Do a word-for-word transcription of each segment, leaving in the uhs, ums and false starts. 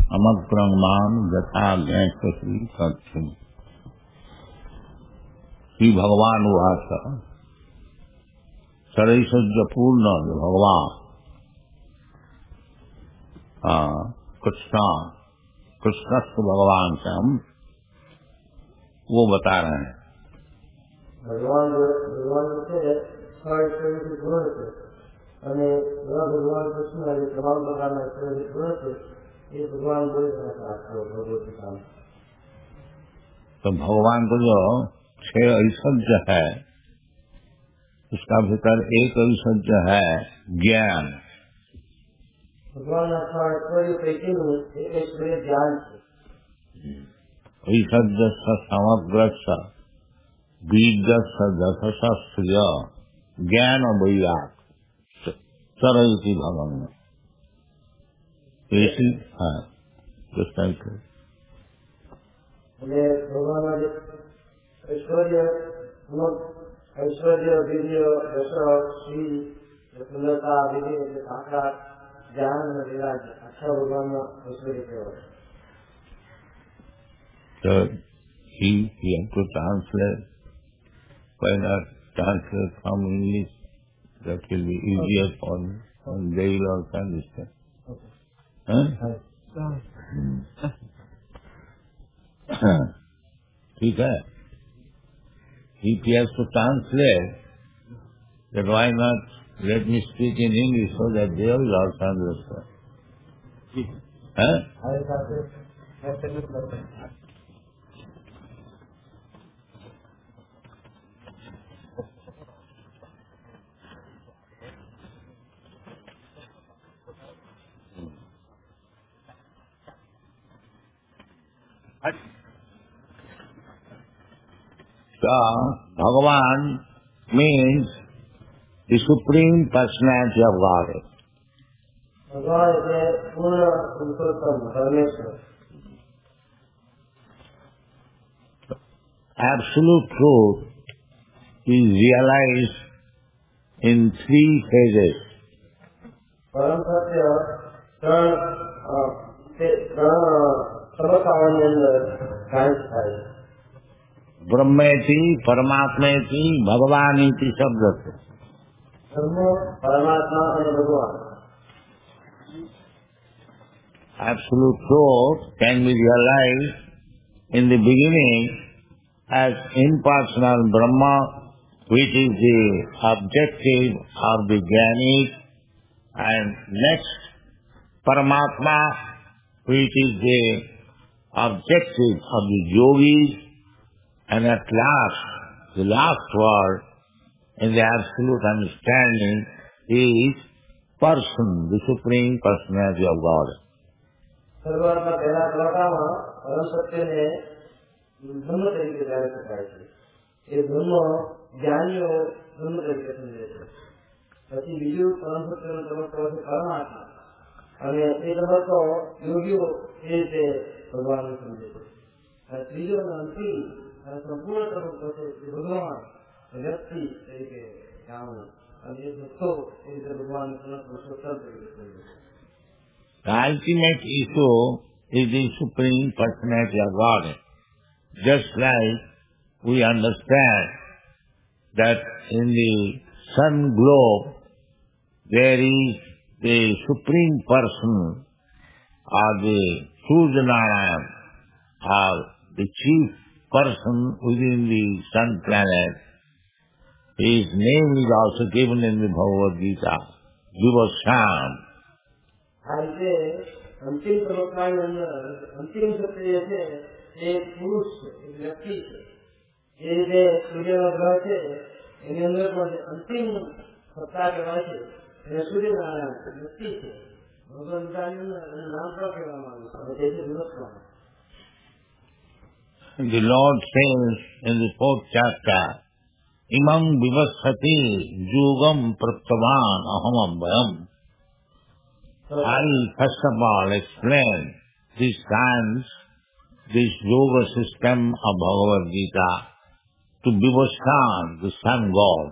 अमक्रमान यथा गैंसी सत्सु। श्री भगवान उवाच सरैषज्य पूर्ण भगवान कृष्णा कृष्णस्थ भगवान से हम वो बता रहे हैं। भगवान भगवान से गुण थे અને એવા ભગવાન કૃષ્ણ એ તમામ પ્રકારના ઈશ્વરીય ગુણ છે એ ભગવાન બોલી રહ્યા ભગવદ ગીતામાં। तो भगवान को जो छह ऐश्वर्य है उसका भीतर एक ऐश्वर्य है ज्ञान। भगवान अथवा ऐश्वर्य पैकीનું एक ऐश्वर्य ज्ञान છે। ऐश्वर्य समग्र बीज दशस्त्रिय ज्ञान वैराग सरयति भगवान ऐसी है कृष्ण के भगवान ऐश्वर्य ऐश्वर्य वीर्य यश श्री सुंदरता विधि साक्षात ज्ञान वैराग्य अच्छा भगवान ऐश्वर्य केवल। So he he had to translate. Why not translate from English? That will be easier for me. And they will also understand. ठीक है। If he has to translate, then why not let me speak in English so that they will also understand? Huh? So, Bhagavan means the Supreme Personality of Godhead. भगवान है पूर्ण पुरुषोत्तम परमेश्वर। Absolute truth is realized in three phases. परम सत्य त्रण त्रण तबकाओं के अंदर कायम है। ब्रह्मेति परमात्मेति भगवानीति शब्द से ब्रह्म परमात्मा और भगवान। Absolute truth can be realized in the beginning as impersonal Brahma, which is the objective of the Jnani, and next Paramatma, which is the objective of the yogis, and at last, the last word in the absolute understanding is person, the Supreme Personality of God. सर्वात्मा पहला तबकाમાં પરમ સત્યને બ્રહ્મ તરીકે જાણી શકાય છે। એ બ્રહ્મ જ્ઞાનીઓ બ્રહ્મ તરીકે સમજે છે। પછી બીજું પરમ સત્યનો તબક્કો છે પરમાત્મા અને એ તબક્કો યોગીઓ એ રીતે ભગવાનને સમજે છે। અને ત્રીજો અને અંતિમ અને સંપૂર્ણ તબક્કો છે ભગવાન વ્યક્તિ તરીકે જાણવું અને એ ભક્તો એ રીતે ભગવાન પુરુષોત્તમ તરીકે સમજે છે। The ultimate issue is the Supreme Personality of God. Just like we understand that in the sun globe there is the Supreme Person or the Suryanarayan or the chief person within the sun planet. His name is also given in the Bhagavad Gita, Vivasam. આ રીતે અંતિમ તબક્કાની અંદર અંતિમ સત્ય છે એ પુરુષ છે, એક વ્યક્તિ છે। જે રીતે સૂર્યનો ગ્રહ છે એની અંદર પણ અંતિમ સત્તા કહેવાય છે એને સૂર્યનારાયણ વ્યક્તિ છે। ભગવદ ગીતાની અંદર એનું નામ પણ કહેવામાં આવ્યું છે અને તેથી વિવસ્વાન। The Lord says in the fourth chapter, Imam vivasati yugam praptavan aham abhayam. I will first of all explain this science, this yoga system of Bhagavad Gita to Vivasvan, the sun god.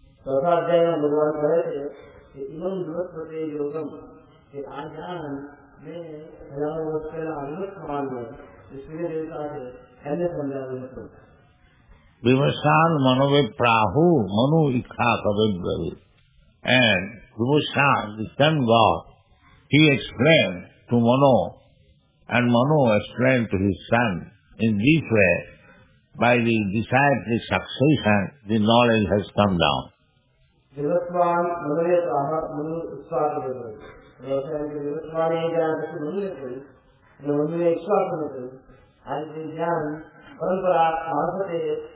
चौथा अध्याय में भगवान कहे थे कि इमं विवस्वते योगम कि आ ज्ञान मैं हजारों वर्ष पहले अमृत समान में सूर्य देवता से ऐसे समझा रहा Vimashal Manoviprahu Manu Ikha Kavidvavi. And Vimashal, the sun god, he explained to Manu, and Manu explained to his son. In this way, by the disciplic succession, the knowledge has come down. Vivaswan Manovipraha Manu Ikha Kavidvavi. Vivaswan is the Manu the Manu Ikha Kavidvavi. And the Jnana Parampara Mahasate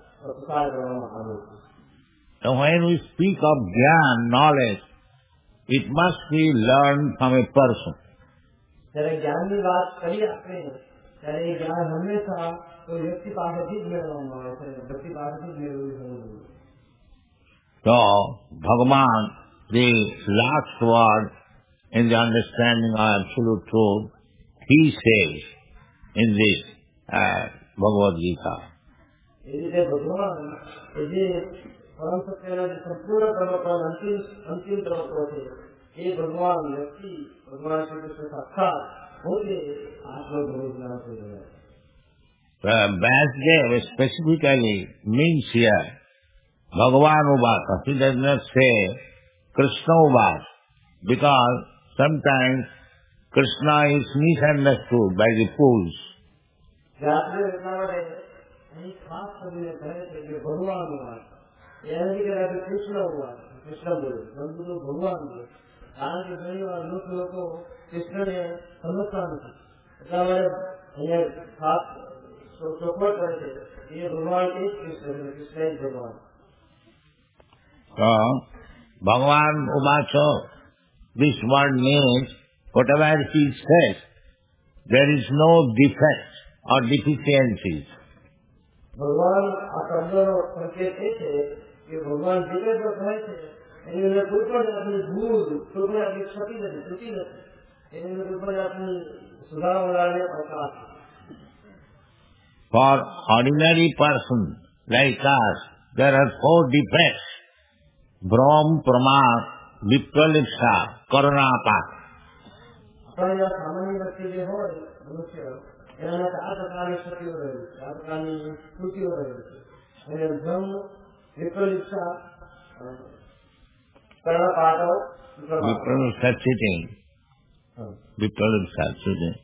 So when we speak of Jnana, knowledge, it must be learned from a person. So, Bhagavan, the last word in the understanding of absolute truth, he says in this uh, Bhagavad Gita. यदि भगवान यदि परम सत्य संपूर्ण कर्म का अंतिम अंतिम तरफ होते ये भगवान व्यक्ति भगवान श्री कृष्ण साक्षात होते आत्मज्ञान से Vasudev specifically means here Bhagavan Uvasa. He does not say Krishna Uvasa, because sometimes Krishna is misunderstood by the fools. खास सभी ने कहे थे कि भगवान हुआ यह भी कह रहे कृष्ण हुआ कृष्ण बोले परंतु लोग भगवान बोले कारण के कई बार लोग को कृष्ण ने समझता नहीं इतना बड़े खास चौपट करे थे ये भगवान एक कृष्ण है कृष्ण एक भगवान भगवान उवाचो this word means whatever he says there is no defect or deficiencies. भगवान शब्दों संकेत थे कि भगवान जिले जो कहे थे इन्होंने ऊपर अपनी भूल ऊपर अपनी क्षति नहीं त्रुटि नहीं इन्होंने ऊपर अपनी सुधार बनाने अवकाश. For ordinary person like us, there are four defects: Brahm, Pramad, Vipralipsa, Karunapa. अपना यह सामान्य व्यक्ति जो हो मनुष्य यानी चार प्रकार की क्षति हो रही चार प्रकार की त्रुटि हो रही है भ्रम विप्रलिप्सा कर्णपात विप्रलिप्सा cheating विप्रलिप्सा cheating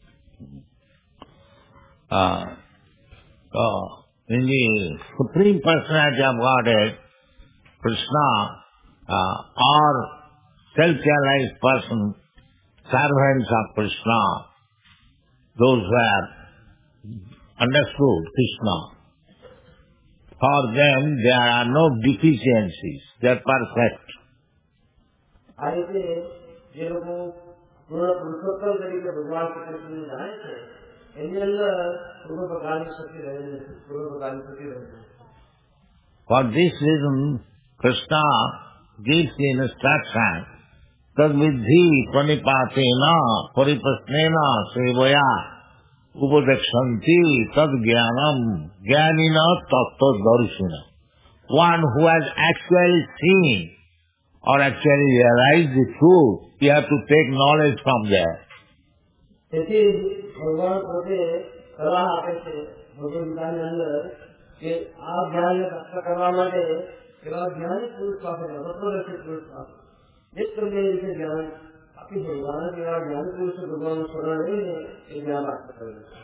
so in the Supreme Personality of Godhead Krishna uh, or self-realized person servants of Krishna, those who have understood Krishna, for them there are no deficiencies, they are perfect. ऐसे ये लोग पूर्ण पुरुषोत्तम तरीके भगवान के कृष्ण ने जाने थे इनके अंदर पूर्ण प्रकार की शक्ति रहे पूर्ण प्रकार की शक्ति रहे. For this reason Krishna gives the instruction tad vidhi pranipatena pariprasnena sevaya upadekshanti tad jnanam jnanina tattva darshina. One who has actually seen or actually realized the truth, you have to take knowledge from there. ऐसे भगवान बोले सलाह आते थे भगवद गीता के अंदर कि आप ज्ञान में प्राप्त करना मांगे केवल ज्ञानी पुरुष पास है तत्वदर्शी पुरुष पास जिस करके इसे ज्ञान आपकी भगवान के ज्ञान पुरुष भगवान शरण नहीं है ये ज्ञान प्राप्त करेंगे.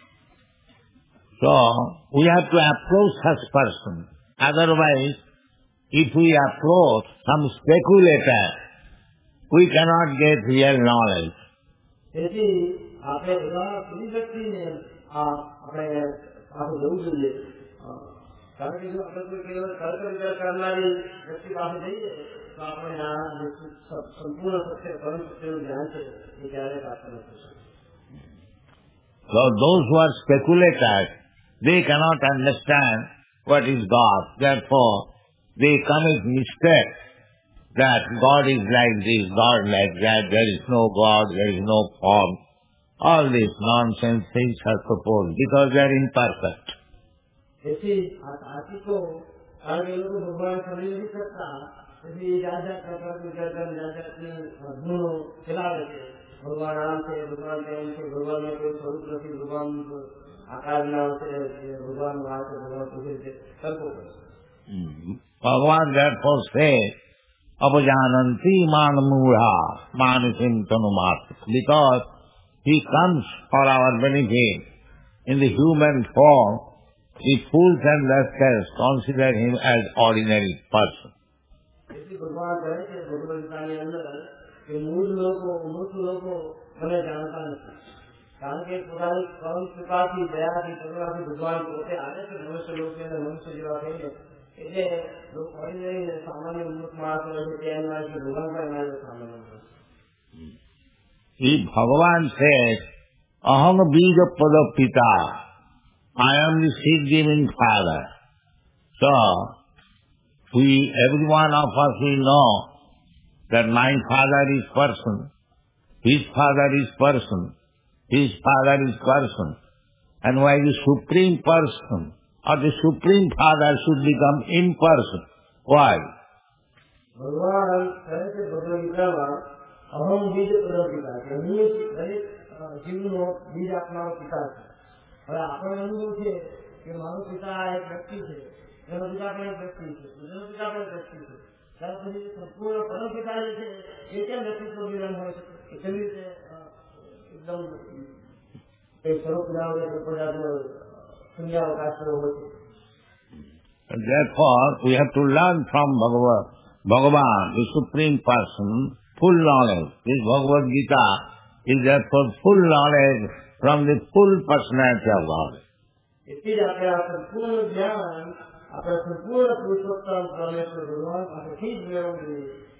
So we have to approach such person. Otherwise, if we approach some speculator, we cannot get real knowledge. यदि आपने किसी व्यक्ति ने अपने आप जरूर જોઈએ કારણ કે જો આપણે કોઈ કેવળ તર્ક વિચાર કરનારી વ્યક્તિ પાસે જઈએ તો આપણે આ સંપૂર્ણ સત્ય પરમ સત્યનું જ્ઞાન છે એ ક્યારેય પ્રાપ્ત ન થઈ શકે. So those who are speculators, they cannot understand what is God. Therefore, they commit mistake that God is like this, God like that, there is no God, there is no form. All these nonsense things are proposed because they are imperfect. ऐसी आदि को कारण के लोग भगवान समझ नहीं सकता इसलिए ज्यादा प्रकार विचार कर ज्यादा अपने गुणों खिला देते भगवान नाम से, भगवान प्रेम से, भगवान में कोई स्वरूप नहीं, भगवान आकार नाम से, भगवान वहां से, भगवान पृथ्वी से, सबको भगवान therefore say, Apajananti man mudha manisim tanumat, because he comes for our benefit in the human form. The fools and rascals consider him as ordinary person. भगवान कहे कि भगवत गीता के अंदर कि मूल लोगों मूर्ख लोगों हमें जानता नहीं, कारण के पुरानी परम कृपा की दया की करुणा की भगवान को होते आने के मनुष्य लोग के अंदर मनुष्य जो आते हैं इसे लोग ordinary सामान्य मूर्ख मार्ग में कहना है कि भगवान का नाम सामान्य He Bhagavan says, Aham bija pada pita, I am the seed-giving father. So, we, every one of us will know that my father is person, his father is person, his father is person. And why the supreme person or the supreme father should become imperson? Why? भगवान कहते भगवद गीता में अहम बीज pada pita, दरेक जीवनो बीज अपना पिता है। और આપણે અનુભવ છે કે મારો પિતા એક વ્યક્તિ છે, એનો પિતા પણ એક વ્યક્તિ છે, એનો પિતા પણ એક વ્યક્તિ છે, ત્યાર પછી સંપૂર્ણ પરમ પિતા જે છે એ કેમ વ્યક્તિત્વ વિરામ હોય છે, એ કેવી રીતે એકદમ એક સ્વરૂપ વિરામ હોય છે, પ્રજાનો શૂન્યાવકાશ હોય છે. Therefore, we have to learn from Bhagavan, Bhagavan, the Supreme Person, full knowledge. This Bhagavad Gita is therefore full knowledge from the full personality of God. इसलिए आपका संपूर्ण ज्ञान, आपका संपूर्ण पुरुषोत्तम परमेश्वर भगवान आपको ठीक मिलेंगे.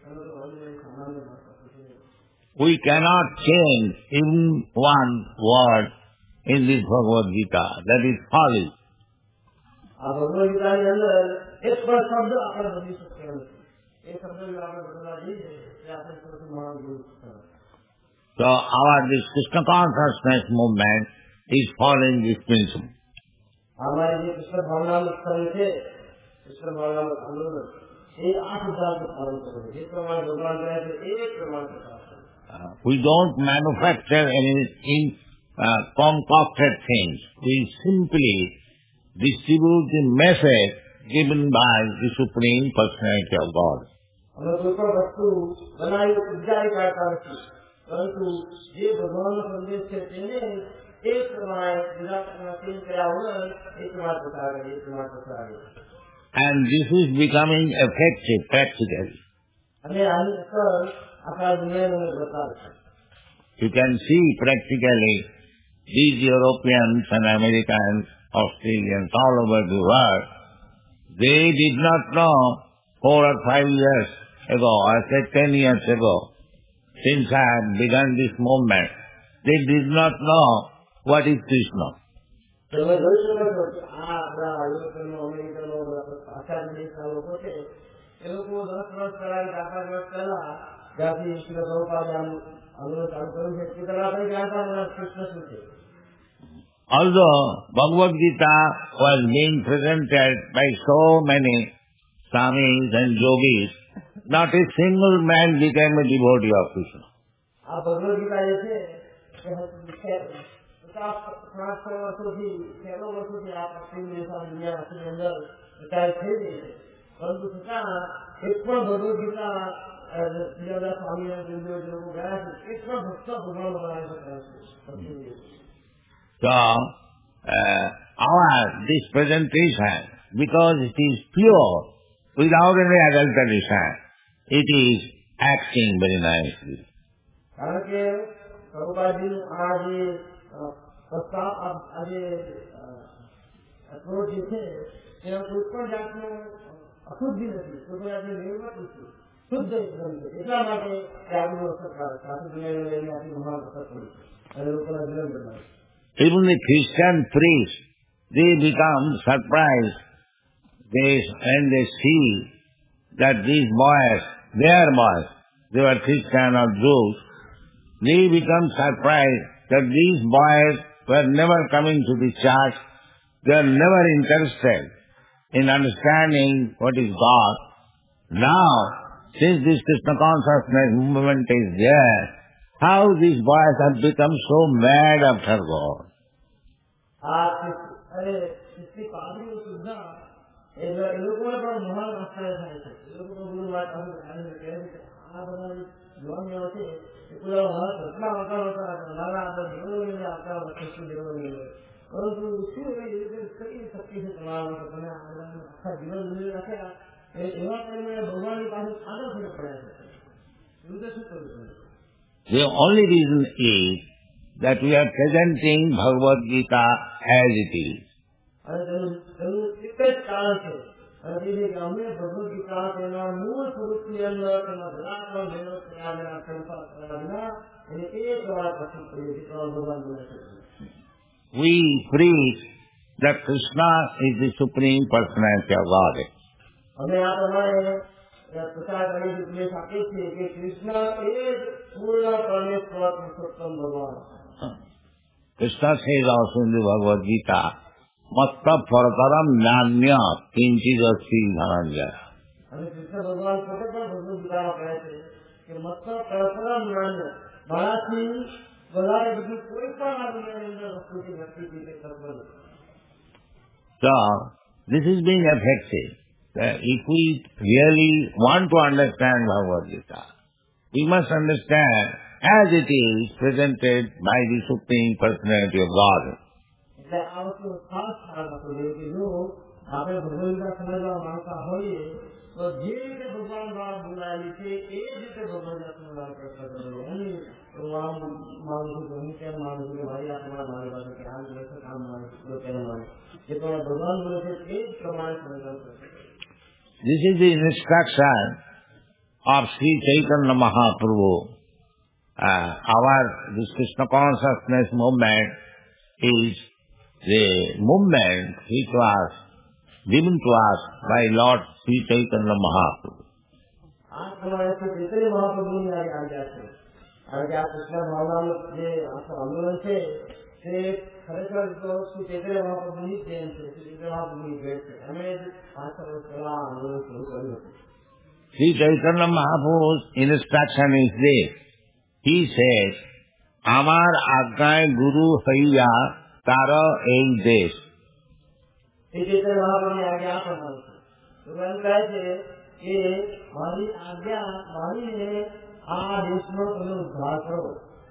We cannot change even one word in this Bhagavad Gita. That is folly. आप भगवद गीता के अंदर एक पर शब्द आप बदल सकते हैं. एक शब्द भी आप बदलना चाहिए. आपने सबसे महान गुरु. So our this Krishna consciousness movement is following this principle. हमारे जो कृष्ण भावना में स्थल थे, कृष्ण भावना में आंदोलन, ये आठ हजार के पालन करेंगे. जिस प्रमाण भगवान कहे थे, एक प्रमाण के साथ. We don't manufacture any in, uh, concocted things. We simply distribute the message given by the Supreme Personality of God. हमें कोई पर वस्तु बनाई उपजाई करता है, परंतु ये भगवान का संदेश कहते हैं एक प्रमाण विराट तीन क्या हुआ, एक प्रमाण प्रसार है, एक प्रमाण प्रसार है. And this is becoming effective practically. हमें आने आकार दुनिया में बता. You can see practically these Europeans and Americans, Australians all over the world, they did not know four or five years ago, or say ten years ago, since I have begun this movement, they did not know what is Krishna. तो मैं रोज रोज आप European American और आचार्य देश का लोगों से ये लोग को दस वर्ष पहले जाकर वर्ष पहला जाति इसके प्रभुपाद हम अनुरोध चालू करें कि किस तरह से ज्ञाता मेरा Krishna सूचे. Although Bhagavad Gita was being presented by so many Swamis and Yogis, not a single man became a devotee of Krishna. आप भगवद गीता जैसे पचास साठ सौ वर्षों की सैकड़ों वर्षों से आप अपनी दुनिया के अंदर विचार थे, परंतु सचा एक पर भगवद गीता ज्यादा स्वामी जो को गया एक पर भक्त भगवान बनाया सकता है. So, uh, our, this presentation, because it is pure, without any adulteration, it is acting very nicely. कारण के प्रभुपाद जी आज प्रस्ताव आज अप्रोच जो थे कोई पण જાતનો અશુદ્ધિ નથી, કોઈ આજે નિર્મળ છે, શુદ્ધ એકદમ છે. એટલા માટે આગળ સરકાર સાચી દુનિયાને લઈને આટલી મહાન અસર પડી અને લોકોના જીવન બદલાય. Even the Christian priests, they become surprised they, when they see that these boys, their boys, they were Christian or Jews, they become surprised that these boys were never coming to the church, they are never interested in understanding what is God. Now, since this Krishna consciousness movement is there, how these boys have become so mad after God. अरे इसकी पादरी सुधा એ લોકોને પણ મહાન આશ્ચર્ય થાય છે. એ લોકો ગુરુ વાત આ બધા જોવા છે એ પૂરા ઘટના આવતા હતા નાના આપણા દેવોને આવતા વખતે દેવોને પરંતુ શું એ કઈ શક્તિ છે તમારા તમે આખા જીવન જીવી રાખ્યા એવા કરીને ભગવાનની પાસે આગળ થઈને પડ્યા છે. એવું તો શું કર્યું? The only reason is that we are presenting Bhagavad Gita as it is. અને તેનું તેનું એક જ કારણ છે અને તે છે કે અમે ભગવદ્ ગીતા તેના મૂળ સ્વરૂપની અંદર તેના જરાકનો મેળો કર્યા વિના ફેરફાર કર્યા વિના એને એક વાર પસંદ કરીએ છીએ ત્રણ ભગવાન બોલે છે. We preach that Krishna is the Supreme Personality of Godhead. અમે આ પ્રમાણે પ્રચાર કરી ઉપદેશ આપીએ છીએ કે કૃષ્ણ એ જ પૂર્ણ પરમેશ્વર પુરુષોત્તમ ભગવાન. Krishna says also in the Bhagavad Gita, Matta Parataram Nanya Kinchidasti Dhananjaya. અને કૃષ્ણ ભગવાન પોતે પણ ભગવદ્ ગીતામાં કહે છે કે મત્ત પરતરમ નાન્ય મારાથી વધારે બીજું કોઈ પણ આ દુનિયાની અંદર વસ્તુથી વ્યક્તિ કે તત્વ નથી. So, this is being effective. If we really want to understand Bhagavad Gita, we must understand as it is presented by the Supreme Personality of God. એટલે આ વસ્તુ ખાસ ખ્યાલ રાખવો જોઈએ કે જો આપણે ભગવદ્ ગીતા સમજવા માંગતા હોઈએ તો જે રીતે ભગવાન દ્વારા બોલાયેલી છે એ જ રીતે ભગવદ્ ગીતા સમજવાનો પ્રયત્ન કરવો. એની હું આમ માનું છું કે હું કેમ માનું છું કે ભાઈ આ તમારા મારી પાસે કે આમ બોલે છે આમ માને છે કેમ માને જે તમારા ભગવાન બોલે છે એ જ પ્રમાણે સમજવાનું પ્રયત્ન કરવો. This is the instruction of Sri Chaitanya Mahaprabhu. Uh, our this Krishna consciousness movement is the movement which was given to us by Lord Sri Chaitanya Mahaprabhu. આ પ્રમાણે ચૈતન્ય મહાપ્રભુની આજ્ઞા છે. કારણ કે આ કૃષ્ણ ભાવનાનું જે આખું આંદોલન છે તે ખરેખર તો શ્રી ચૈતન્ય મહાપ્રભુની જ દેન છે. શ્રી ચૈતન્ય મહાપ્રભુની ભેટ છે. એમણે જ પાંચસો વર્ષ પહેલા આંદોલન શરૂ કર્યું હતું. Sri Chaitanya Mahaprabhu's instruction is this. He says, Amar Ajnay Guru Haiya Tara Ein Desh. Shri ચૈતન્ય મહાપ્રભુની આજ્ઞા આ પ્રમાણે છે. તો એમ કહે છે કે મારી આજ્ઞા માનીને આ દેશનો તમે ઉદ્ધાર કરો.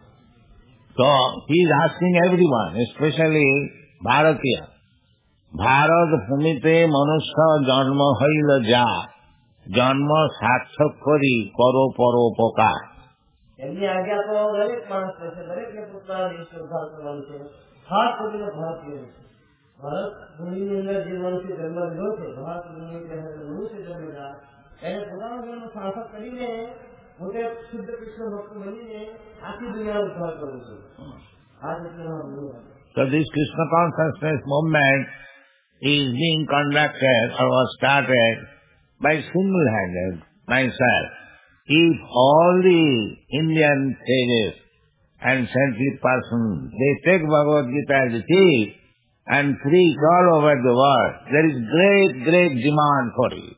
So he is asking everyone, especially Bharatiya. Bharat Bhumite Manusya Janma Haila Ja. Janma Sathak Kari Karo Paropakar. એમની આજ્ઞા તો દરેક માણસ છે. દરેકને પોતાના દેશનો ઉદ્ધાર કરવાનો છે. ખાસ કરીને ભારતીય છે. ભારત ભૂમિની અંદર જે મનુષ્ય જન્મ લીધો છે ભારત ભૂમિ મનુષ્ય જન્મેલા એને પોતાનો જન્મ સાર્થક કરીને પોતે શુદ્ધ કૃષ્ણ ભક્ત બનીને આખી દુનિયાનો ઉદ્ધાર કરવો છે. આ રીતે So this Krishna consciousness movement is being conducted or was started by single-handed myself. If all the Indian sages and saintly persons, they take Bhagavad Gita as it is and preach all over the world, there is great, great demand for it.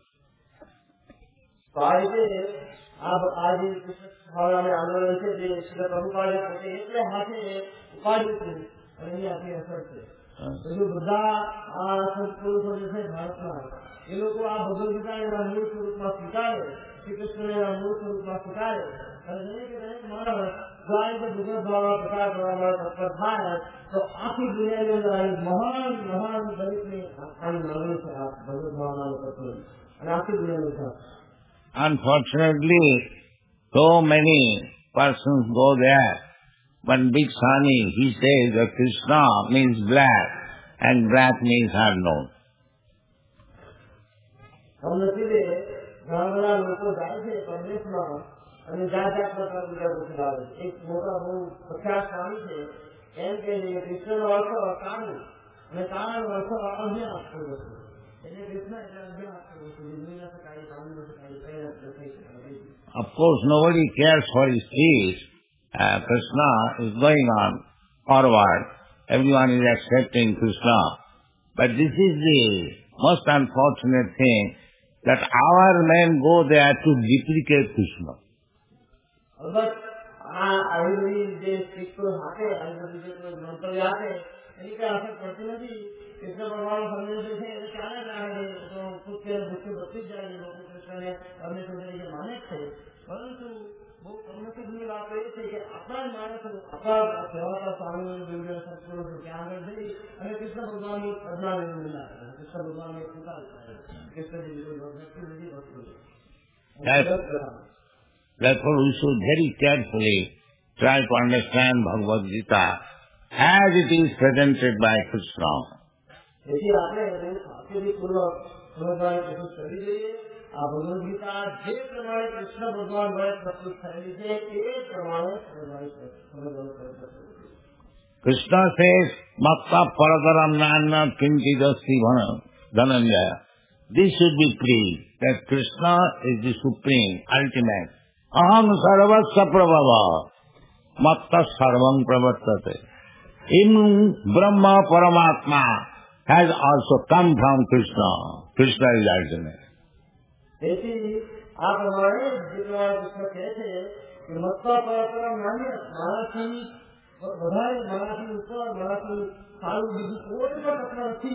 તો આ રીતે આ જે કૃષ્ણ ભાવનાનું આંદોલન છે જે શ્રી પ્રભુપાદે પોતે એટલે હાથે ઉપાડ્યું છે અને એની આખી અસર છે. બધું બધા આ સત્પુરુષો જે છે ભારતના એ લોકો આ ભગવદ્ ગીતા એના મૂળ સ્વરૂપમાં સ્વીકારે, શ્રી કૃષ્ણ એના મૂળ સ્વરૂપમાં સ્વીકારે અને દરેક દરેક માણસ જો આ રીતે ભગવદ્ ભાવના પ્રચાર કરવામાં તત્પર થાય તો આખી દુનિયાની અંદર આવી મહાન મહાન દરેકની આની માંગણી છે આ ભગવદ્ ભાવનાનું તત્વ અને આખી દુનિયાનું થાય. Unfortunately, so many persons go there. One big Swami, he says that Krishna means black and black means unknown. કમનસીબે ઘણા બધા લોકો જાય છે પરદેશમાં અને જાત જાત પ્રકાર બીજા પૂછી લાવે છે. એક મોટા બહુ પ્રખ્યાત સ્વામી છે એમ કે કૃષ્ણનો અર્થ કાળું અને કાળાનો અર્થ અજ્ઞાન આપતું વસ્તુ. એટલે કૃષ્ણ એટલે અજ્ઞાન આપતું વસ્તુ. લીલી ન શકાય, કાળું ન શકાય, કઈ નથી થઈ શકાય. Of course, nobody cares for his speech. Uh, Krishna is going on forward. Everyone is accepting Krishna. But this is the most unfortunate thing, that our men go there to duplicate Krishna. અલબત્ત આ આવી બધી જે શીખો હાથે આવી બધી જે મંતવ્ય આપે એની કઈ અસર પડતી નથી. કૃષ્ણ ભગવાન સંદેશો છે એ ચાલે રાખે તો કૃત્ય વૃત્તિ બધી જ જાય લોકો કૃષ્ણને પરમેશ્વર તરીકે માને જ છે. પરંતુ બહુ કમનસીબની વાત એ છે કે આપણા જ માણસો આપણા સેવાતા સ્વામી સંસ્કૃત ત્યાં આગળ જઈ અને કૃષ્ણ ભગવાનની અજ્ઞાની નિંદા કરે, કૃષ્ણ ભગવાનને સ્વીકાર કરે, કૃષ્ણજી ભક્તિ બધી વસ્તુ. Therefore, we should very carefully try to understand Bhagavad Gita as it is presented by Krishna. તેથી આપણે સાવચેતીપૂર્વક સમજવાની કોશિશ કરવી જોઈએ. આ ભગવદ ગીતા જે પ્રમાણે કૃષ્ણ ભગવાન દ્વારા પ્રસ્તુત થયેલી છે એ પ્રમાણે સમજવાની પ્રયત્ન. Krishna says, Matta paradaram nana kinchidasti dhananjaya. This should be clear that Krishna is the supreme, ultimate. Aham sarvasya prabhava, matta sarvam pravartate. Even Brahma Paramatma has also come from Krishna. Krishna is ultimate. તેથી આ પ્રમાણે જે પ્રમાણે કૃષ્ણ કહે છે કે મત્તા પરમ નાન્ય મારાથી વધારે મારાથી ઉપર મારાથી સારું બીજું કોઈ પણ તત્વ નથી.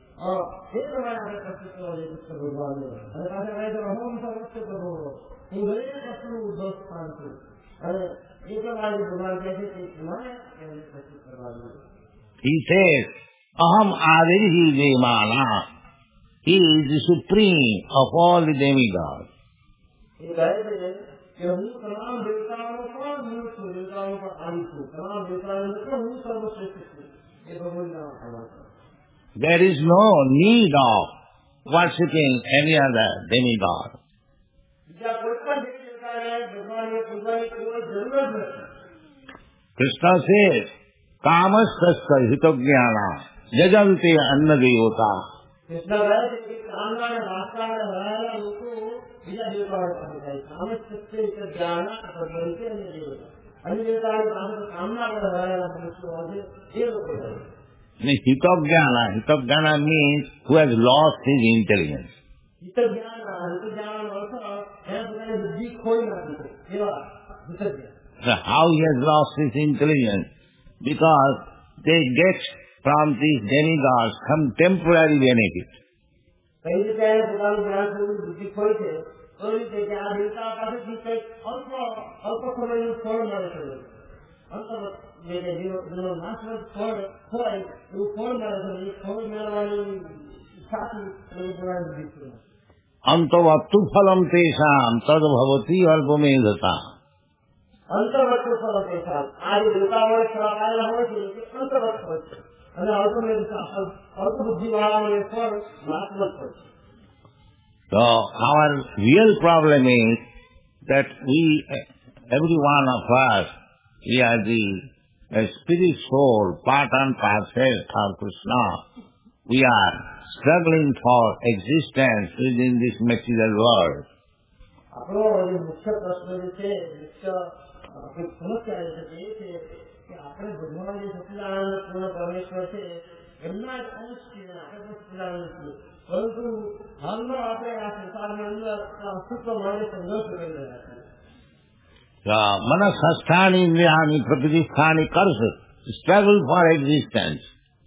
એ પ્રમાણે આપણે પ્રસ્તુત કરવા જોઈએ કૃષ્ણ ભગવાનને. અને પાછા કહે છે અહમ સર્વસ્ય પ્રભો, હું દરેક વસ્તુનું ઉદ્ભવ સ્થાન છું. અને એ પ્રમાણે ભગવાન કહે છે તે પ્રમાણે એને પ્રસ્તુત કરવા જોઈએ. He says, Aham Adirhi Devana. He is the supreme of all the demigods. એ કહે છે કે હું તમામ દેવતાઓનો પણ મૂળ છું, દેવતાઓનો પણ આદિ છું, તમામ દેવતાઓનો પણ હું સર્વશ્રેષ્ઠ છું. એ ભગવાનના આત્મા છે. There is no need of worshipping any other demigod. બીજા કોઈ પણ દેવી દેવતાને ભગવાનને પૂજવાની કોઈ જરૂર જ નથી. Krishna says, Kamastasya hitognyana jajante annadevata. Krishna કહે છે કે કામના અને વાસનાને હરાયેલા લોકો બીજા દેવતાઓ પાસે જાય. કામસ્તસ્ય જ્ઞાન તદ્વૈતે અન્ય દેવતા. અન્ય દેવતાઓની પાસે તો કામના પર હરાયેલા મનુષ્યો હોય છે એ લોકો જાય. Hitognyana, hitognyana means who has lost his intelligence. હિતજ્ઞાન હિતજ્ઞાનનો અર્થ જ્યાં પોતાની બુદ્ધિ ખોઈ નાખી છે એવા હિતજ્ઞાન. So how he has lost his intelligence? Because they get from these demigods some temporary benefit. કઈ રીતે એને પોતાનું જ્ઞાન થોડું બુદ્ધિ ખોઈ છે તો રીતે કે આ દેવતા પાસેથી કંઈક અલ્પ અલ્પ સમયનું ફળ મળે છે. અંતર જેનો નાશવંત ફળ હોય એવું ફળ મળે છે. એ ફળ મેળવવાની ઈચ્છાથી બુદ્ધિ ખોઈ. Antavattu phalam tesam tad bhavati alpamedhata. અંતર્વર્ત ફળ તેસામ. આ જે દેવતાઓએ ફળ આવેલા હોય છે તે અંતર્વર્ત હોય છે અને અલ્પમેધતા અલ્પ બુદ્ધિવાળાનું એ ફળ નાશવંત હોય છે. So our real problem is that we, every one of us, we are the a spirit soul, part and parcel of Krishna. We are struggling for existence within this material world. આપણો જે મુખ્ય પ્રશ્ન જે છે, મુખ્ય સમસ્યા જે છે એ છે કે આપણે ભગવાન જે સચ્ચિદાનંદ પૂર્ણ પરમેશ્વર છે એમના જ અંશ છીએ, આપણે પણ સચ્ચિદાનંદ છીએ. પરંતુ હાલમાં આપણે આ સંસારની અંદર અસ્તિત્વ માટે સંઘર્ષ કરી રહ્યા છીએ. Manasasthani indriyani prakrtisthani karsa, struggle for existence.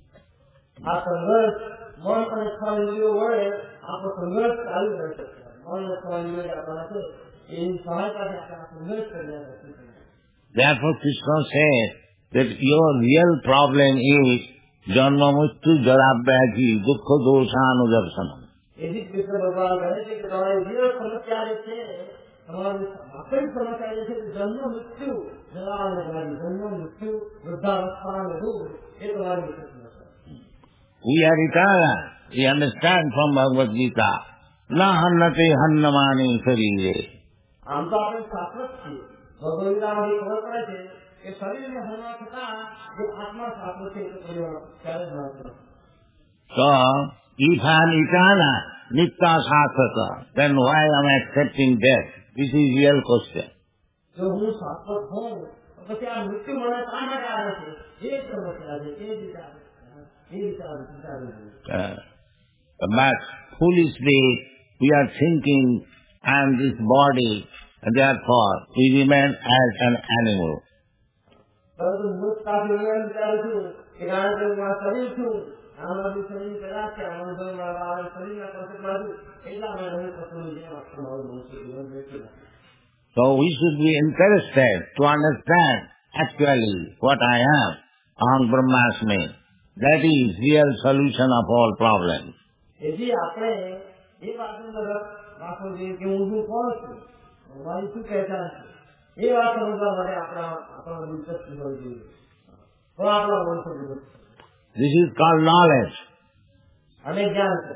આ સંઘર્ષ મન અને છ ઇન્દ્રિયો વડે આપણો સંઘર્ષ ચાલુ રહે છે. મન અને છ ઇન્દ્રિયો આપણા છે એની સહાયતાથી આપણે આ સંઘર્ષ કરી રહ્યા છીએ. Therefore Krishna says that your real problem is janma mrityu jara vyadhi dukkha dosanudarsanam. એથી કૃષ્ણ ભગવાન કહે છે કે તમારી real સમસ્યા જે છે, તમારી વાસ્તવિક સમસ્યા જે છે જન્મ મૃત્યુ જરા અને વ્યાધિ, જન્મ મૃત્યુ વૃદ્ધાવસ્થા અને રોગ એ તમારી મુખ્ય સમસ્યા. We are eternal. We understand from Bhagavad Gita. Na hannate hannamani sarire. આમ તો આપણે શાશ્વત છીએ. ભગવદ ગીતામાંથી ખબર પડે છે કે શરીરને હરવા છતાં જે આત્મા શાશ્વત છે એ તો ક્યારે જ નથી. So, if I am eternal, nitya shasvata, then why am I accepting death? This is real question. જો હું શાશ્વત હોઉં તો પછી આ મૃત્યુ મને શા માટે આવે છે એ સમસ્યા છે. એ વિચાર એ વિચાર વિચારવું જોઈએ. Uh, but foolishly we are thinking, I am this body and therefore we remain as an animal. પરંતુ મૂર્ખતાથી હું એમ વિચારું છું કે કારણ કે હું આ શરીર છું, આમાંથી શરીર કદાચ છે, આનંદ શરીરના કોન્સેપ્ટમાં છું, એટલા માટે હું પસંદ જેમ આખું મારું મનુષ્ય જીવન બેઠું. So we should be interested to understand actually what I am, Aham Brahmasmi. That is real solution of all problems. તેથી આપણે એ વાતનો રસ રાખવો જોઈએ કે હું શું કોણ છું, મારી શું પહેચાન છે, એ વાત સમજવા માટે આપણા આપણા દિલચસ્પી હોવી જોઈએ. તો આપણા મનુષ્ય જીવન. This is called knowledge. અને જ્ઞાન છે.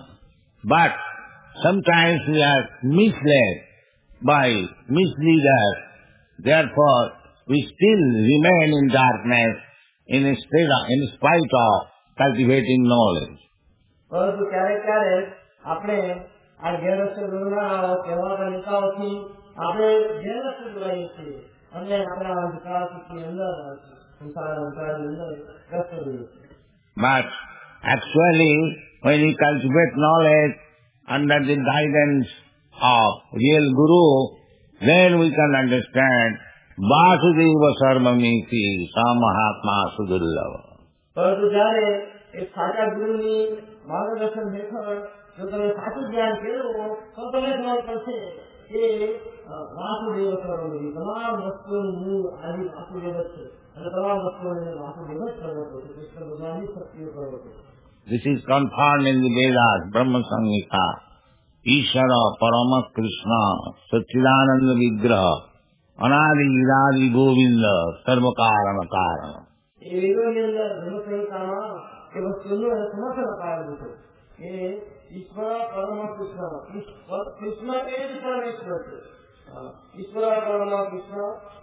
But sometimes we are misled by misleaders. Therefore, we still remain in darkness in spite of, in spite of cultivating knowledge. પરંતુ ક્યારેક ક્યારેક આપણે આ ગેરરસ્તે દોરનારાઓ કહેવાતા નેતાઓથી આપણે ગેરરસ્તે દોરાઈએ છીએ અને આપણા અંધકારની અંદર સંસારના અંધકારની અંદર રસ્તે રહીએ છીએ. But actually, when we cultivate knowledge under the guidance of real Guru, then we can understand Vasudeva Sarvamiti Sa Mahatma Sudurlava. પરંતુ જયારે એક સાચા ગુરુની માર્ગદર્શન હેઠળ જો તમે સાચું જ્ઞાન કેળવો તો તમે ખબર પડશે કે વાસુદેવ સર્વમય તમામ વસ્તુનું મૂળ આદિ વાસુદેવ જ છે અને તમામ વસ્તુઓને વાસુદેવ જ પ્રગટો છે, કૃષ્ણ ભગવાનની શક્તિઓ પ્રગટો. This is confirmed in the Vedas, Brahma Samhita. Ishvara Parama Krishna Satchidananda Vigraha Anadi Viradi Govinda Sarva Karana Karana. એ વેદોની અંદર ધર્મસંહિતામાં એ વસ્તુનું સમર્થન અપાયેલું છે કે ઈશ્વર પરમ કૃષ્ણ, કૃષ્ણ એ જ પરમેશ્વર છે. ઈશ્વર પરમ કૃષ્ણ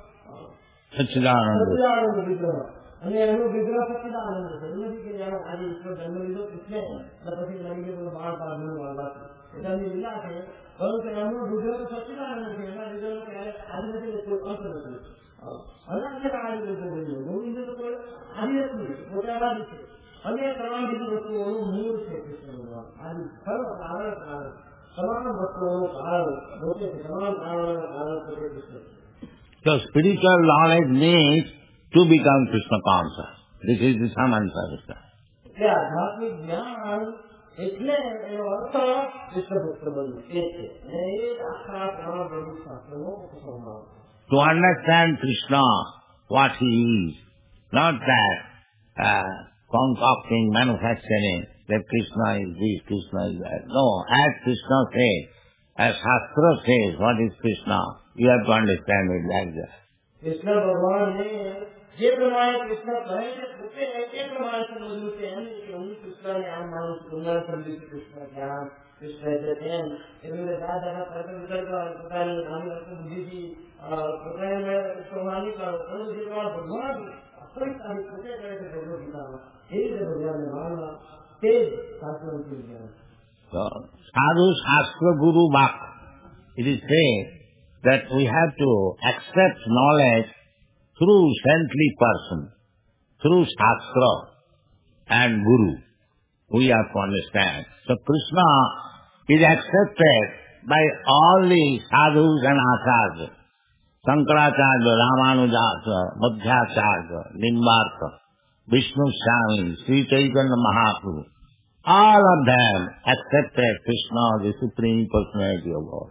સચ્ચિદાનંદ વિગ્રહ અને એનું વિગ્રહ સચ્ચિદાનંદ છે. એવું નથી કે જ્યારે આજે ઈશ્વર જન્મ લીધો કૃષ્ણે અને પછી લઈ ગયો બાળ પાડનું વાળવા છે, એ તેમની લીલા છે. પરંતુ એમનું વિગ્રહ સચ્ચિદાનંદ છે. એના વિગ્રહ ક્યારે આજે નથી, કોઈ અંત નથી. અનંતકાળ ગોવિંદ તો કોઈ આદિ નથી, પોતે અનાદિ છે અને તમામ બીજી વસ્તુઓનું મૂળ છે કૃષ્ણ ભગવાન. આદિ સર્વ કારણ કારણ તમામ વસ્તુઓનું કારણ પોતે છે, તમામ કારણોનું કારણ પોતે Krishna. So spiritual knowledge means to become Krishna conscious. This is the Samanta. એટલે આધ્યાત્મિક જ્ઞાન એટલે એનો અર્થ કૃષ્ણ ભક્ત બનવું એ છે અને એ આખા તમામ બધું શાસ્ત્રનો સ્વભાવ. To understand Krishna, what he is, not that uh, concocting, manufacturing, that Krishna is this, Krishna is that. No, as Krishna says, as Shastra says, what is Krishna, you have to understand it like that. Krishna ભગવાનને જે પ્રમાણે કૃષ્ણ કહે છે પોતે એ પ્રમાણે સમજવું છે. એમ કે હું કૃષ્ણને આમ માનું છું, હું સમજુ છું કૃષ્ણ કે આમ કૃષ્ણ એટલે તેમ. એવી રીતે દાદા તર્ક વિતર્ક પોતાની નાની બુદ્ધિથી પોતાને માની કરો, પરંતુ જે પ્રમાણે ભગવાન વાસ્તવિક પોતે કરે છે ભગવદ ગીતામાં એ રીતે ભગવાનને માનવા તે જ શાસ્ત્રનું જ્ઞાન. So, Sadhu Shastra Guru Vak, it is said that we have to accept knowledge through saintly person, through Shastra and Guru. We have to understand. So Krishna is accepted by all the sadhus and acharyas. Shankaracharya, Ramanujacharya, Madhyacharya, Nimbarka, Vishnu Swami, Sri Chaitanya Mahaprabhu. All of them accepted Krishna, the Supreme Personality of God.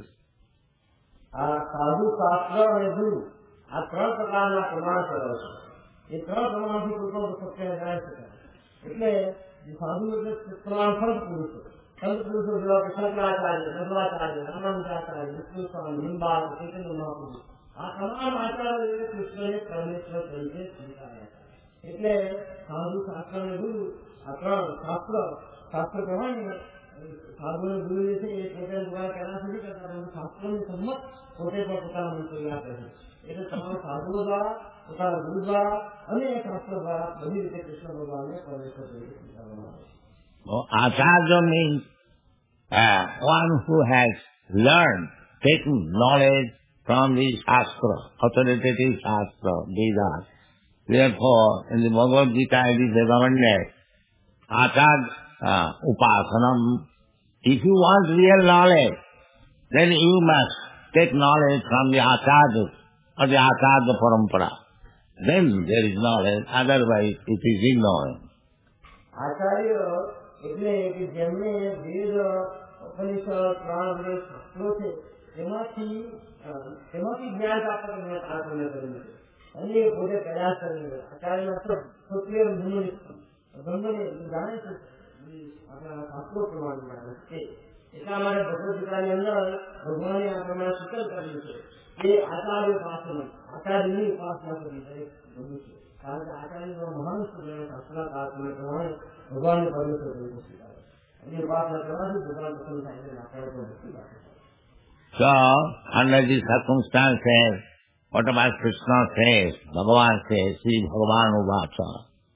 આ સાધુ શાસ્ત્ર અને ગુરુ આ ત્રણ પ્રકારના પ્રમાણ કરો છે. એ ત્રણ પ્રમાણથી કોઈ સત્ય જણાવી શકાય. એટલે સાધુ એટલે પ્રમાણ સંત પુરુષો. સંત પુરુષો જેવા કે શંકરાચાર્ય, મધ્વાચાર્ય, રામાનુજાચાર્ય, વિષ્ણુ સ્વામી, નિંબાળ, ચૈતન્ય મહાપ્રભુ, આ તમામ આચાર્યોએ કૃષ્ણને પરમેશ્વર તરીકે સ્વીકાર્યા છે. એટલે સાધુ શાસ્ત્ર અને ગુરુ આ ત્રણ શાસ્ત્ર શાસ્ત્ર કહેવાય ને, સાધુનો ગુરુ જે છે એ પોતે દ્વારા પહેલા સુધી કરતા, પરંતુ શાસ્ત્રોની સંમત પોતે પણ પોતાના મંતવ્ય આપે છે. એટલે તમામ સાધુઓ દ્વારા, પોતાના ગુરુ દ્વારા અને શાસ્ત્ર દ્વારા બધી રીતે કૃષ્ણ ભગવાનને પરમેશ્વર તરીકે સ્વીકારવામાં આવે છે. Acharya means uh, one who has learned, taken knowledge from the Shastra, authoritative Shastra, Vedas. Therefore, in the Bhagavad Gita it is recommended, Acharya uh, Upasanam. If you want real knowledge, then you must take knowledge from the Acharya or the Acharya Parampara. Then there is knowledge, otherwise it is ignorance. Acharya એટલે કે જેમને વેદ ઉપનિષદ પુરાણ શાસ્ત્રો છે તેમાંથી તેમાંથી જ્ઞાન પ્રાપ્ત કરીને આપણને કર્યું છે અને એ પોતે પ્રયાસ કરીને આચાર્ય માત્ર ક્ષત્રિય ધર્મને ધર્મને જાણે છે આપણા શાસ્ત્રો પ્રમાણે જાણે છે એટલા માટે ભગવદ ગીતાની અંદર ભગવાને આ પ્રમાણે સૂચન કર્યું છે કે આચાર્ય ઉપાસના આચાર્યની ઉપાસના કરવી દરેક બનવું છે કારણ કે આચાર્ય મહાન શાસ્ત્રકાર પ્રમાણે ભગવાનને પરમેશ્વર તરીકે સ્વીકારે એની ઉપાસના કરવાથી ભગવાન પ્રસન્ન થાય છે આચાર્ય પણ સ્વીકારે. So, under these circumstances, whatever Krishna says, Bhagavan says, Sri Bhagavan Uvasa,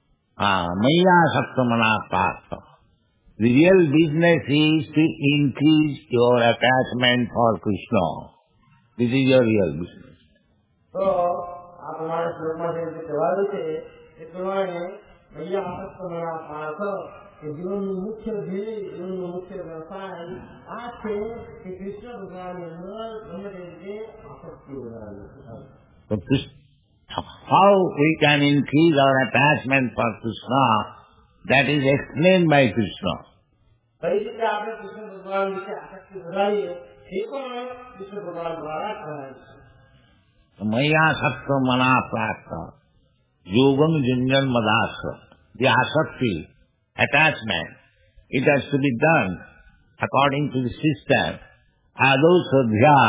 Maya Saktamana Partha. The real business is to increase your attachment for Krishna. This is your real business. So, આ પ્રમાણે શ્લોકમાં જે રીતે કહેવાયું છે એ પ્રમાણે મૈયા આસક્તમના પાર્થ કે જીવનનું મુખ્ય ધ્યેય જીવનનું મુખ્ય વ્યવસાય આ છે કે કૃષ્ણ ભગવાનની અંદર ગમે તે રીતે આસક્તિ વધારવી. How we can increase our attachment for Krishna, that is explained by Krishna. કઈ રીતે આપણે કૃષ્ણ ભગવાન વિશે આસક્તિ વધારીએ એ પણ કૃષ્ણ ભગવાન દ્વારા કહેવાય છે. Maya Sakta Mana Prapta Yogam Junjan Madasra. The asakti, attachment, it has to be done according to the system. Ado Sadhya.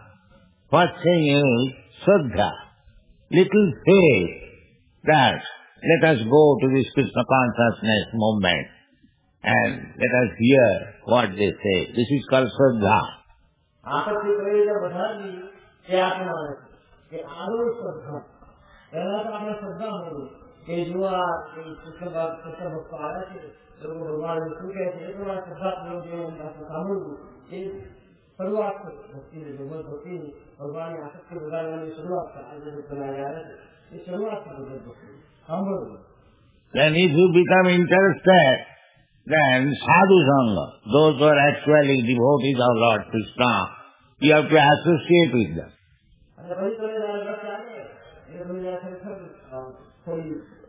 First thing is Sadhya. Little faith that let us go to this Krishna consciousness movement and let us hear what they say. This is called Sadhya. આસક્તિ કઈ રીતે વધારવી તે આપણે કે આદો શ્રદ્ધા પહેલા તો આપણે શ્રદ્ધા હોવી કે જો આ કૃષ્ણ કૃષ્ણ ભક્તો આવે છે લોકો ભગવાન શું કહે છે એ પ્રમાણે શ્રદ્ધાપૂર્વક આપણે સાંભળવું એ શરૂઆત છે ભક્તિની ભગવત ભક્તિની ભગવાનની આસક્તિ વધારવાની શરૂઆત છે આજે જે બનાવી આવે છે એ શરૂઆત છે ભગવત ભક્તિ સાંભળવું. Then if you become interested, then sadhu sangha, those who are actually devotees of Lord Krishna, you have to associate with them. અને પછી તમે રસ આવે એટલે તમે ખરેખર થોડી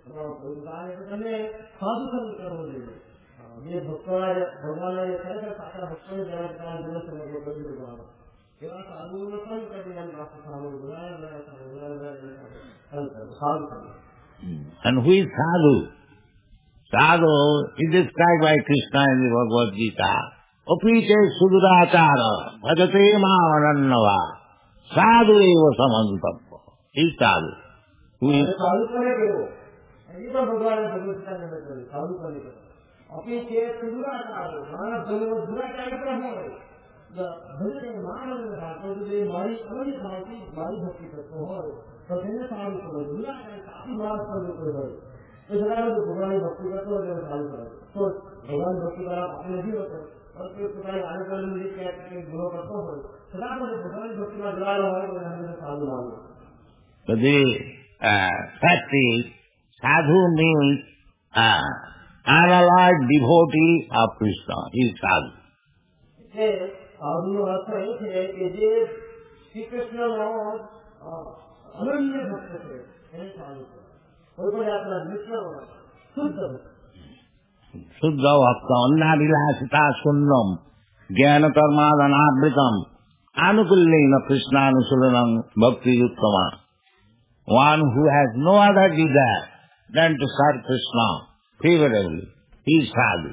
તમે સાધુ સંગ કરવો જોઈએ. જે ભક્તોના ભગવાનના જે ખરેખર સાચા ભક્તોને જેના પોતાના જીવન સમગ્ર કરી દેવાનો એવા સાધુઓનો સંગ કરીને એમ પાસે સાંભળવું સાધુ સંગ. And who is sadhu? Sadhu is described by Krishna in the Bhagavad Gita. Opite sudurachara bhajate mavanannava sadhu eva samantappa. He is sadhu. Who is sadhu kone kevo? એ તો ભગવાને ભગવદ ગીતાની અંદર કહ્યું સાધુ કને કેવો. અપીચે સુદુરાચારો માનવ જન્મ દુરાચારી પણ હોય ભજતે માનવનવા પરંતુ જે મારી અનન્ય ભાવથી મારી ભક્તિ કરતો હોય તો તેને સારું કરો. દુરાચારી કાફી માણસ પર હોય એ સદાય ભગવાનની ભક્તિ કરતો હોય તેને સારું કરે. તો ભગવાન ભક્તિ કરવા આપણે નથી હોતો પરંતુ પોતાની આનંદની રીતે ક્યાંક કંઈક ગુનો કરતો હોય સદા પણ ભગવાનની ભક્તિમાં જોડાયેલો હોય તો એને સારું માનવું. So the uh, fact is, sadhu means uh, unalloyed devotee of Krishna. He is sadhu. એટલે સાધુનો અર્થ એ છે કે જે શ્રી કૃષ્ણનો અનન્ય ભક્ત છે એને સાધુ કહેવાય. કોઈ પણ જાતના મિત્ર શુદ્ધ ભક્ત. Suddha bhakta annavilasita sunnam jnana karmadanabritam anukullena krishnanusulanam bhakti uttama. One who has no other desire than to serve Krishna favorably. He is sadhu.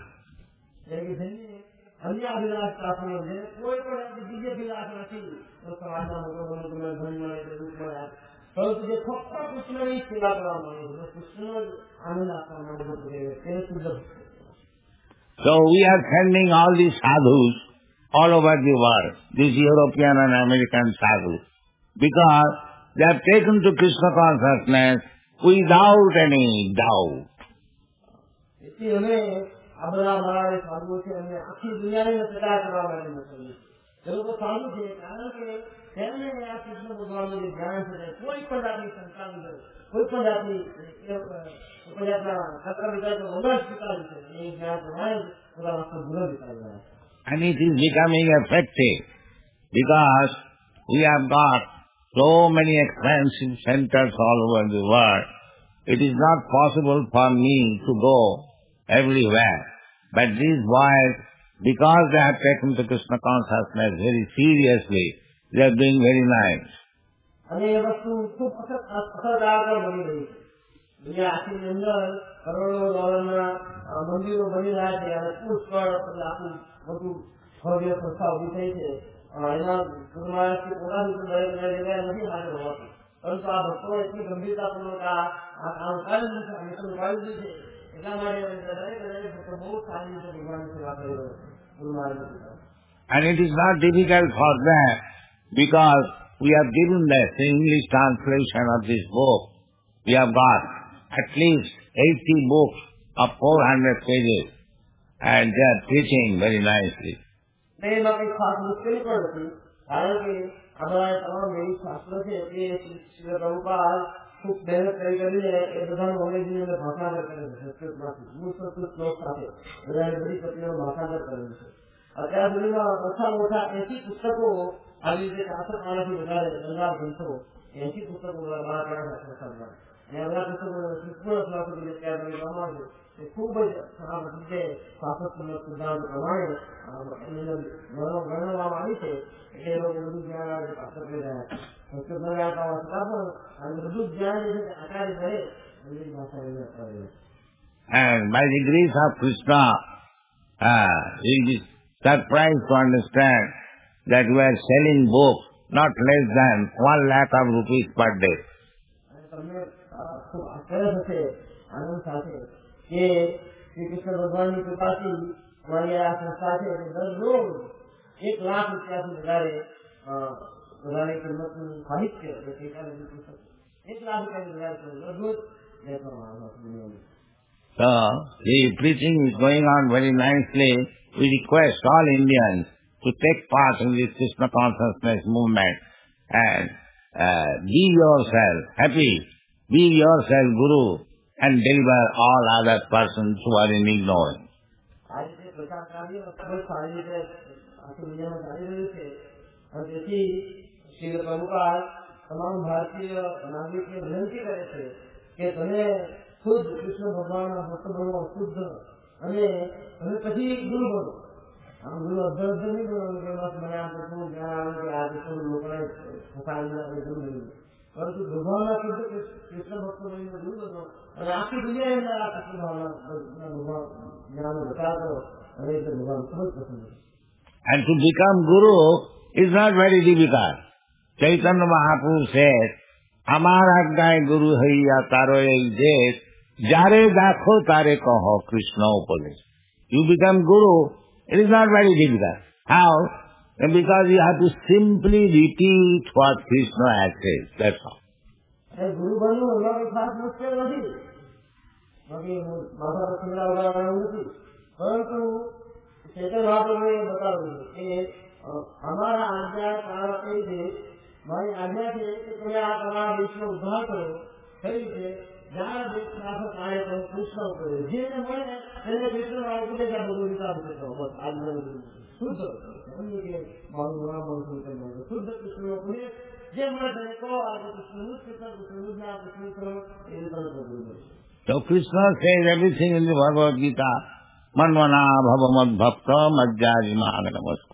અન્ય અભિલાષતા છે કોઈ પણ બીજી અભિલાષ નથી તો સમાજના લોકોને ધન મળે દુઃખ મળે પરંતુ જે ફક્ત કૃષ્ણની સેવા કરવા માંગે છે કૃષ્ણનો આનંદ આપવા માંગે તેને શુદ્ધ. So we are sending all these sadhus all over the world, these European and American sadhus, because they have taken to Krishna consciousness without any doubt. એટલે અમે આ બધા અમારા સાધુઓ છે એમને આખી દુનિયાને પ્રચાર કરવા માટે મોકલીએ. એ લોકો સાધુ છે કારણ કે તેમને આ કૃષ્ણ ભગવાનનું જે જ્ઞાન છે કોઈ પણ જાતની શંકા વગર કોઈ પણ જાતની કોઈ જાતના ખતરા વિચાર વગર સ્વીકાર્યું છે એ જ્ઞાન પ્રમાણે પોતાના ગુણ વિચારી રહ્યા છે. And it is becoming effective because we have got so many expensive centers all over the world. It is not possible for me to go everywhere. But these boys, because they have taken the Krishna consciousness very seriously, they are doing very nice. અને એ વસ્તુ ખૂબ અસરકારક બની રહી છે. દુનિયા આખીની અંદર કરોડો ડોલરના મંદિરો બની રહ્યા છે અને પુષ્કળ આખું મોટું ભવ્ય સંસ્થા ઉભી થઈ છે. એમાં ગુરુમહારાજથી પોતાની દરેક જગ્યાએ નથી હાજર હોતી, પરંતુ આ ભક્તો એટલી ગંભીરતાપૂર્વક આ કામ ઉપાડી દીધું છે, મિશન ઉપાડી દીધું છે. એટલા માટે દરેક દરેક ભક્તો બહુ સારી રીતે ભગવાનની સેવા કરી રહ્યો છે ગુરુમહારાજ. And it is not difficult for them because we have given them the English translation of this book. We have got at least eighty books of four hundred pages and they are teaching very nicely. એમાં કઈ ખાસ મુશ્કેલી પણ નથી, કારણ કે અમારા તમામ વેદ શાસ્ત્રો છે એ શ્રી પ્રભુપાદ ખૂબ મહેનત કરી કરીને એ બધાનું અંગ્રેજીની અંદર ભાષાંતર કરેલું છે. સંસ્કૃતમાંથી મૂળ સંસ્કૃત શ્લોક સાથે બધાની બધી પ્રતિનું ભાષાંતર કરેલું છે. અત્યાર સુધીમાં ઓછામાં ઓછા એસી પુસ્તકો આવી રીતે ચારસો પાનાથી વધારે ગંગા ગ્રંથો એસી પુસ્તકો બહાર કાઢ્યા સંસ્થા. અને બધા પુસ્તકો સંપૂર્ણ ફિલોસોફી તૈયાર કરી કરવામાં આવે છે. ખૂબ જ સારા રીતે શાસ્ત્રોક્ત સિદ્ધાંત પ્રમાણે વર્ણવવામાં આવી છે. એટલે એ લોકો બધું જ્ઞાન પ્રાપ્ત કરી રહ્યા છે. સંસ્કૃત ન જાણતા હોવા છતાં પણ આ બધું જ્ઞાન જે છે આચાર્ય રહે અંગ્રેજી ભાષા એને અપાવી. And by the grace of Krishna, uh, he is surprised to understand that we are selling books not less than one lakh of rupees per day. ખૂબ આશ્ચર્ય થશે આનંદ સાથે કે શ્રી કૃષ્ણ ભગવાનની કૃપાથી અમારી આ સંસ્થા છે દરરોજ એક લાખ રૂપિયાથી વધારે વધારે કિંમતનું સાહિત્ય એક લાખ રૂપિયાથી વધારે દરરોજ વેચવામાં આવે. So, the preaching is going on very nicely. We request all Indians to take part in this Krishna consciousness movement and uh, be yourself happy, be yourself Guru and deliver all other persons who are in ignorance. તેથી શ્રી પ્રભુપાદ તમામ ભારતીય નાગરિકને વિનંતી કરે છે કે તમે ખુદ કૃષ્ણ ભગવાનના ભક્ત બનો, શુદ્ધ, અને તમે પછી ગુરુ બનો. આમ ગુરુ અધર અધર નહીં બનવાનું કે બસ મને આમ કશું જ્ઞાન આવે કે આ કશું લોકોને ફસાવીને આપણે ગુરુ બન્યું, પરંતુ ભગવાનના શુદ્ધ કૃષ્ણ ભક્તો બનીને ગુરુ બનો અને આખી દુનિયાની અંદર આ કૃષ્ણ ભાવના ભગવાન જ્ઞાનનો પ્રચાર કરો. અને એટલે ભગવાન ખૂબ જ પસંદ છે. And to become Guru is not very difficult. Chaitanya Mahaprabhu says, Amara Gai Guru Haiya Taro Desh, Jare Dakho Tare Kaho Krishna Upades. You become Guru, it is not very difficult. How? Because you have to simply repeat what Krishna has said. That's all. ગુરુ બનવું એમાં કોઈ ખાસ મુશ્કેલ નથી, બાકી માથા પર ખીલા ઉડાડવાનું નથી, પરંતુ ચેતન મહાપ્રભુએ બતાવ્યું કે અમારા આજ્ઞા કારણ કઈ છે, મારી આજ્ઞા છે કે તમે આ તમારા દેશનો ઉદ્ધાર કરો. કઈ રીતે? જ્યાં દેશ નાથો કાળે તો કૃષ્ણ કરે, જેને મળે તેને કૃષ્ણ વાળું કુદે ત્યાં બધું વિચાર કરતો. બસ આજ્ઞા શુદ્ધ કે મારું નામ મળતું શુદ્ધ કૃષ્ણ કુદે જે મળે તેને કહો, આજે કૃષ્ણનું જ કૃષ્ણ કૃષ્ણનું જ નામ કૃષ્ણ કરો, એ રીતે બધું. So Krishna says everything in the Bhagavad Gita, Manvana Bhavamad Bhakta Madhyadi Mahanamastu.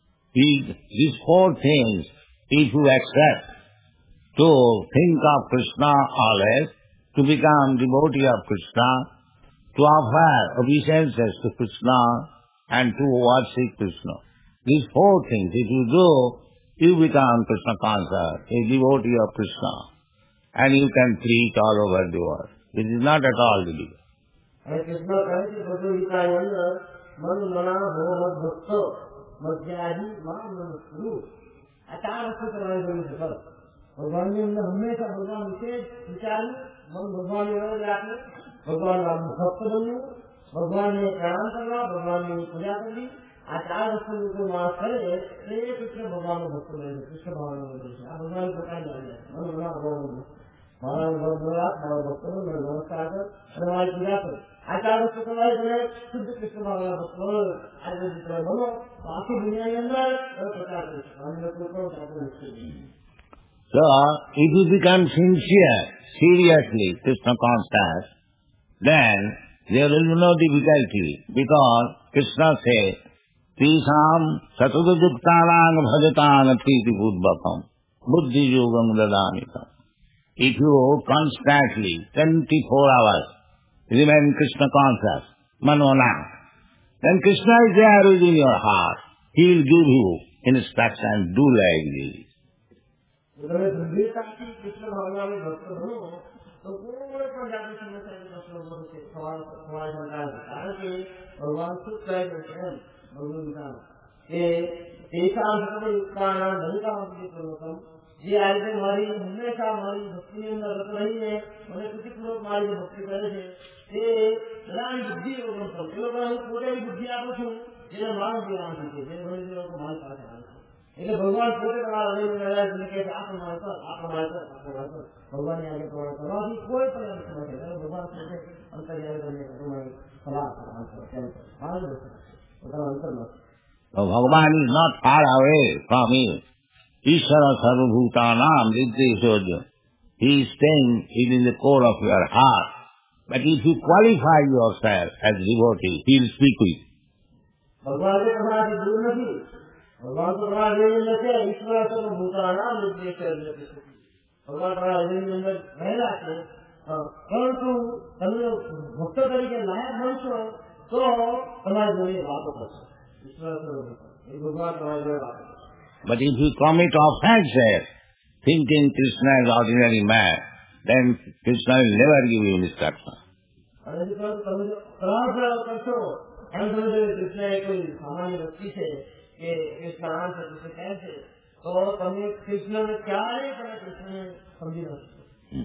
These four things, if you accept, to think of Krishna always, to become devotee of Krishna, to offer obeisances to Krishna, and to worship Krishna. These four things, if you do, you become Krishna conscious, a devotee of Krishna, and you can preach all over the world. It is not at all difficult. અને કૃષ્ણ કહે છે ભગવદ ગીતાની અંદર મન મના ભગવદ ભક્તો મધ્યાજી મા મનસ્કૃ. આ ચાર વસ્તુ કરવાની જરૂર છે. બસ ભગવાનની અંદર હંમેશા ભગવાન વિશે વિચારવું, મન ભગવાનની અંદર રાખવું, ભગવાનના ભક્ત બનવું, ભગવાનને પ્રણામ કરવા, ભગવાનની પૂજા કરવી. આ ચાર વસ્તુ જો માણસ કરે તે કૃષ્ણ ભગવાનનો ભક્ત બને છે, કૃષ્ણ ભાવનો બને છે. આ ભગવાન પોતાની મન મના ભગવાન મારા ભગવાન મારા ભક્તો મને નમસ્કાર કર અને મારી પૂજા કર. आचार्य को समाज में शुद्ध कृष्ण भगवान को आज जितना बोलो बाकी दुनिया के अंदर प्रचार करें। So, if you become sincere, seriously, Krishna conscious, then there will be no difficulty, because Krishna says, Tisam satudajuktanang bhajatanam priti budbhakam buddhi yogam dadamikam. If you constantly, twenty-four hours, remain Krishna conscious, manona, then Krishna is there within your heart. He will give you instruction, do like this. Krishna भगवान में भक्त हो तो पूरे पर जाकर समस्या के दस लोगों से सवाल सवाल चलता है कारण कि भगवान खुद कह देते हैं भगवान का ये ऐसा सब युक्तान नहीं का मतलब पूर्वकम ये आज हमारी हमेशा हमारी भक्ति में अंदर रत रही है उन्हें किसी पूर्वक हमारी भक्ति करे थे ये राम बुद्धि होगा सब ये लोग पूरे बुद्धि आप छू ये मान दिया हमसे ये बड़े लोगों को मान पाते हैं એટલે ભગવાન પોતે તમારા હૃદયમાં રહેલા છે કે આપ માનતો આપ માનતો આપ માનતો ભગવાન ને આગે પ્રમાણ કરવાથી કોઈ પણ સમસ્યા નથી ભગવાન પોતે અંતર્યામી બને તમારી સલાહ આપશે મારું પોતાનો અંતર્મત. So Bhagavan is not far away from you. Ishvara sarvabhutanam nirdeshoja. He is staying in the core of your heart. But if you qualify yourself as devotee, he will speak with you. ભગવાન કે તમારાથી દૂર નથી. भगवान को बड़ा हृदय में से ईश्वर से भूताना निर्देश भगवान बड़ा हृदय में अंदर रहना है परंतु તમે ભક્ત તરીકે લાયક બનશો તો તમારી જોડે વાતો કરશે ઈશ્વર એ ભગવાન તમારી જોડે વાતો કરશે. But if you commit offenses, thinking Krishna is ordinary man, then Krishna will never give you instruction. અને જો તમે પ્રાર્થના કરશો એમ સમજો કૃષ્ણ એ કોઈ સામાન્ય વ્યક્તિ છે કે કૃષ્ણ આમ છે કૃષ્ણ કેમ છે તો તમે કૃષ્ણને ક્યારે તમે કૃષ્ણને સમજી ન શકો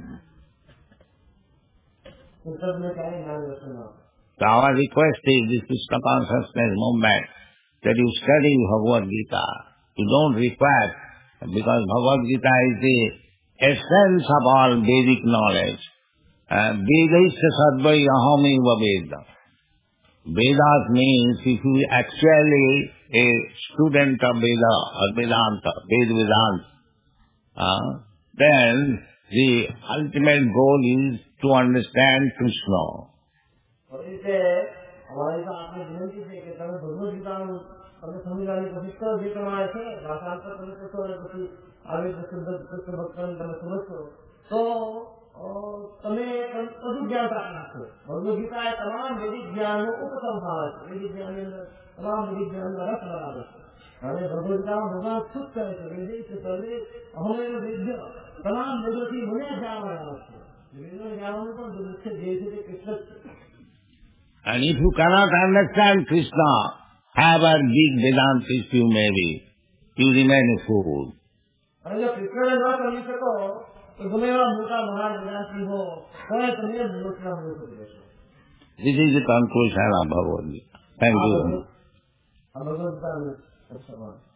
કૃષ્ણને ક્યારે જ્ઞાન દર્શન ન. So our request is this Krishna consciousness movement that you study Bhagavad Gita. You don't require, because Bhagavad Gita is the essence of all Vedic knowledge. Vedaisya sadvai ahamiva Veda. Vedas means if you actually a student of Veda or Vedanta, Veda Vedanta, uh, then the ultimate goal is to understand Krishna. और इसे हमारे साथ आपने विनती से कि तब भगवद गीता में तब समझाने की कोशिश करो जितना ऐसे भाषांतर करने को तो किसी आगे शुद्ध कृष्ण भक्तन तब समझो तो તમે બધું જ્ઞાન પ્રાપ્ત કરશો. ભગવદ ગીતા એ તમામ વૈદિક જ્ઞાનનો ઉપસંહાર છે. વૈદિક જ્ઞાનની અંદર તમામ વૈદિક જ્ઞાનનો રસ લગાવે છે અને ભગવદ ગીતામાં ભગવાન ખુદ કહે છે વેદિક સર્વે અહમેવ વેદ્ય તમામ વેદોથી મને જાણવા આવે છે. વેદો જાણવાનું પણ મુખ્ય ધ્યેય છે તે કૃષ્ણ છે. And if you cannot understand Krishna, however big Vedantist you may be, you remain a fool. અને જો કૃષ્ણને ન સમજી શકો તો ગમે એવા મોટા મહાન વેદાંતી હો તો તમે મૂર્ખના મૂર્ખ રહેશો. This is the conclusion of Bhagavad Gita. Thank you. Bhagavad Gita